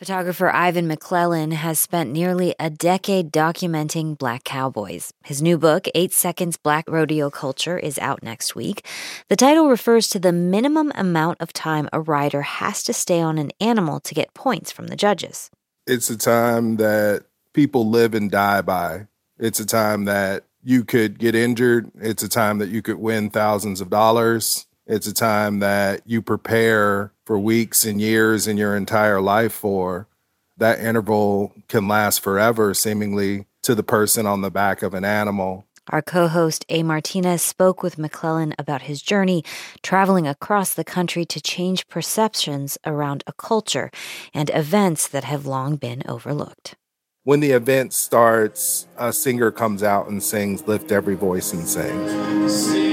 Photographer Ivan McClellan has spent nearly a decade documenting Black cowboys. His new book, 8 Seconds Black Rodeo Culture, is out next week. The title refers to the minimum amount of time a rider has to stay on an animal to get points from the judges. It's a time that people live and die by. It's a time that you could get injured. It's a time that you could win thousands of dollars. It's a time that you prepare for weeks and years in your entire life for. That interval can last forever, seemingly, to the person on the back of an animal. Our co-host A. Martinez spoke with McClellan about his journey traveling across the country to change perceptions around a culture and events that have long been overlooked. When the event starts, a singer comes out and sings, "Lift Every Voice and Sing."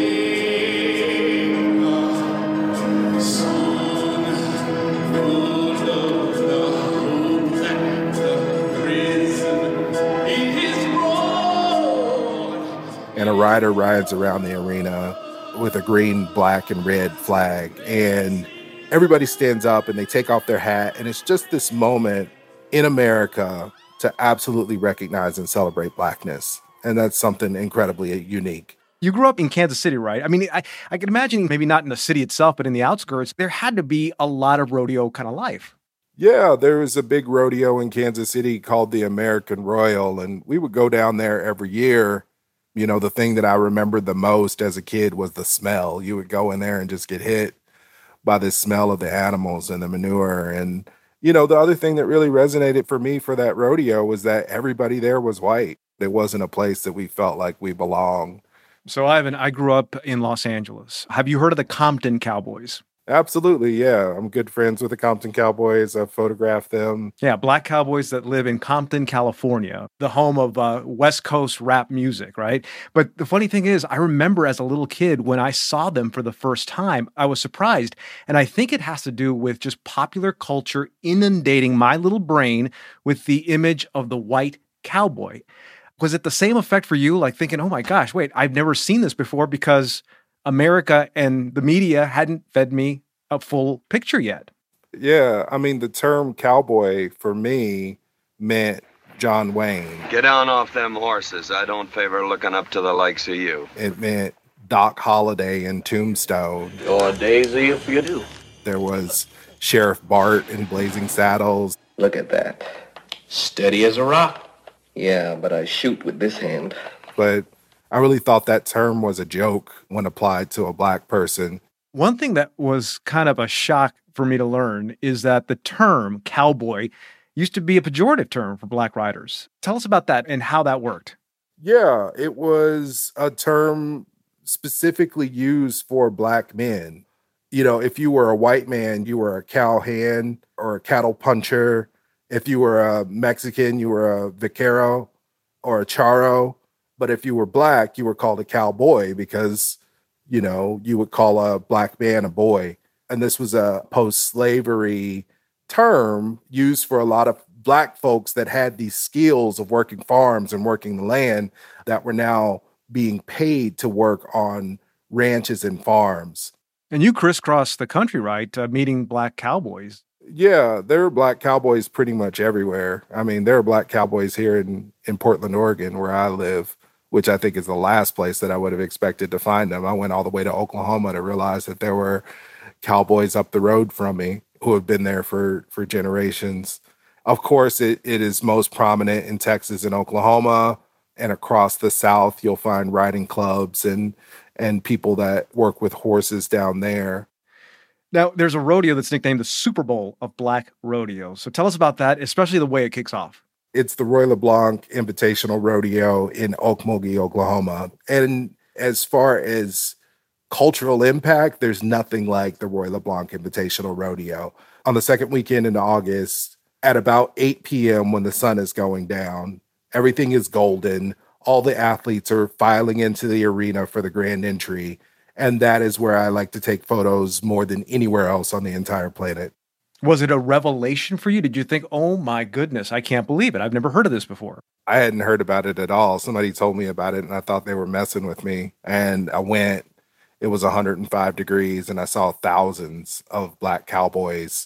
And a rider rides around the arena with a green, black, and red flag. And everybody stands up and they take off their hat. And it's just this moment in America to absolutely recognize and celebrate Blackness. And that's something incredibly unique. You grew up in Kansas City, right? I mean, I can imagine maybe not in the city itself, but in the outskirts, there had to be a lot of rodeo kind of life. Yeah, there was a big rodeo in Kansas City called the American Royal. And we would go down there every year. You know, the thing that I remembered the most as a kid was the smell. You would go in there and just get hit by the smell of the animals and the manure. And, you know, the other thing that really resonated for me for that rodeo was that everybody there was white. It wasn't a place that we felt like we belonged. So, Ivan, I grew up in Los Angeles. Have you heard of the Compton Cowboys? Absolutely, yeah. I'm good friends with the Compton Cowboys. I've photographed them. Yeah, Black cowboys that live in Compton, California, the home of West Coast rap music, right? But the funny thing is, I remember as a little kid when I saw them for the first time, I was surprised. And I think it has to do with just popular culture inundating my little brain with the image of the white cowboy. Was it the same effect for you? Like thinking, oh my gosh, wait, I've never seen this before because America and the media hadn't fed me a full picture yet. Yeah, I mean, the term cowboy for me meant John Wayne. Get down off them horses. I don't favor looking up to the likes of you. It meant Doc Holliday in Tombstone. Or Daisy if you do. There was Sheriff Bart in Blazing Saddles. Look at that. Steady as a rock. Yeah, but I shoot with this hand. But I really thought that term was a joke when applied to a Black person. One thing that was kind of a shock for me to learn is that the term cowboy used to be a pejorative term for Black riders. Tell us about that and how that worked. Yeah, it was a term specifically used for Black men. You know, if you were a white man, you were a cowhand or a cattle puncher. If you were a Mexican, you were a vaquero or a charro. But if you were Black, you were called a cowboy because, you know, you would call a Black man a boy. And this was a post-slavery term used for a lot of Black folks that had these skills of working farms and working the land that were now being paid to work on ranches and farms. And you crisscrossed the country, right, meeting Black cowboys. Yeah, there are Black cowboys pretty much everywhere. I mean, there are Black cowboys here in Portland, Oregon, where I live, which I think is the last place that I would have expected to find them. I went all the way to Oklahoma to realize that there were cowboys up the road from me who have been there for generations. Of course, it is most prominent in Texas and Oklahoma, and across the South, you'll find riding clubs and people that work with horses down there. Now, there's a rodeo that's nicknamed the Super Bowl of Black Rodeo. So tell us about that, especially the way it kicks off. It's the Roy LeBlanc Invitational Rodeo in Okmulgee, Oklahoma. And as far as cultural impact, there's nothing like the Roy LeBlanc Invitational Rodeo. On the second weekend in August, at about 8 p.m. when the sun is going down, everything is golden. All the athletes are filing into the arena for the grand entry. And that is where I like to take photos more than anywhere else on the entire planet. Was it a revelation for you? Did you think, oh my goodness, I can't believe it. I've never heard of this before. I hadn't heard about it at all. Somebody told me about it and I thought they were messing with me. And I went, it was 105 degrees and I saw thousands of Black cowboys.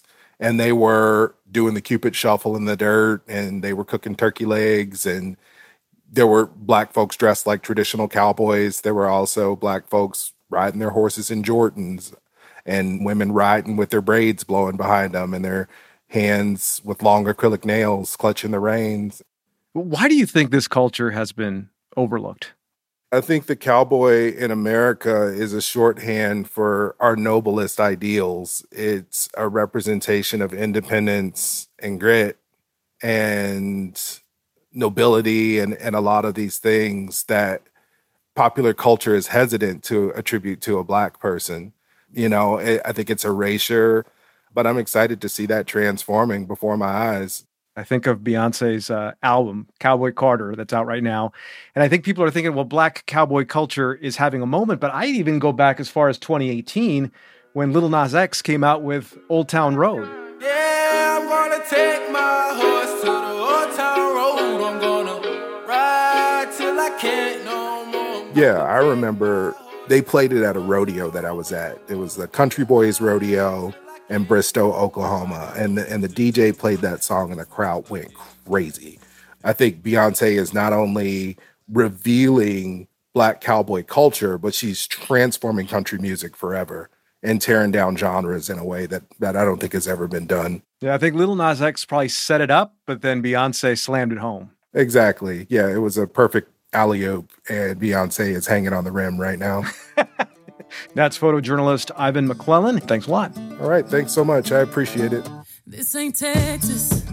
and they were doing the Cupid shuffle in the dirt, and they were cooking turkey legs, and there were black folks dressed like traditional cowboys. There were also black folks riding their horses in Jordans, and women riding with their braids blowing behind them and their hands with long acrylic nails clutching the reins. Why do you think this culture has been overlooked? I think the cowboy in America is a shorthand for our noblest ideals. It's a representation of independence and grit and nobility and a lot of these things that popular culture is hesitant to attribute to a black person. You know, I think it's erasure, but I'm excited to see that transforming before my eyes. I think of Beyonce's album, Cowboy Carter, that's out right now. And I think people are thinking, well, black cowboy culture is having a moment. But I even go back as far as 2018 when Lil Nas X came out with Old Town Road. Yeah, I'm going to take my horse to the Old Town Road. I'm going to ride till I can't no more. Yeah, I remember they played it at a rodeo that I was at. It was the Country Boys Rodeo in Bristow, Oklahoma. And the DJ played that song and the crowd went crazy. I think Beyonce is not only revealing black cowboy culture, but she's transforming country music forever and tearing down genres in a way that I don't think has ever been done. Yeah, I think Lil Nas X probably set it up, but then Beyonce slammed it home. Exactly. Yeah, it was a perfect alley-oop, and Beyonce is hanging on the rim right now. That's photojournalist Ivan McClellan. Thanks a lot. All right. Thanks so much. I appreciate it. This ain't Texas.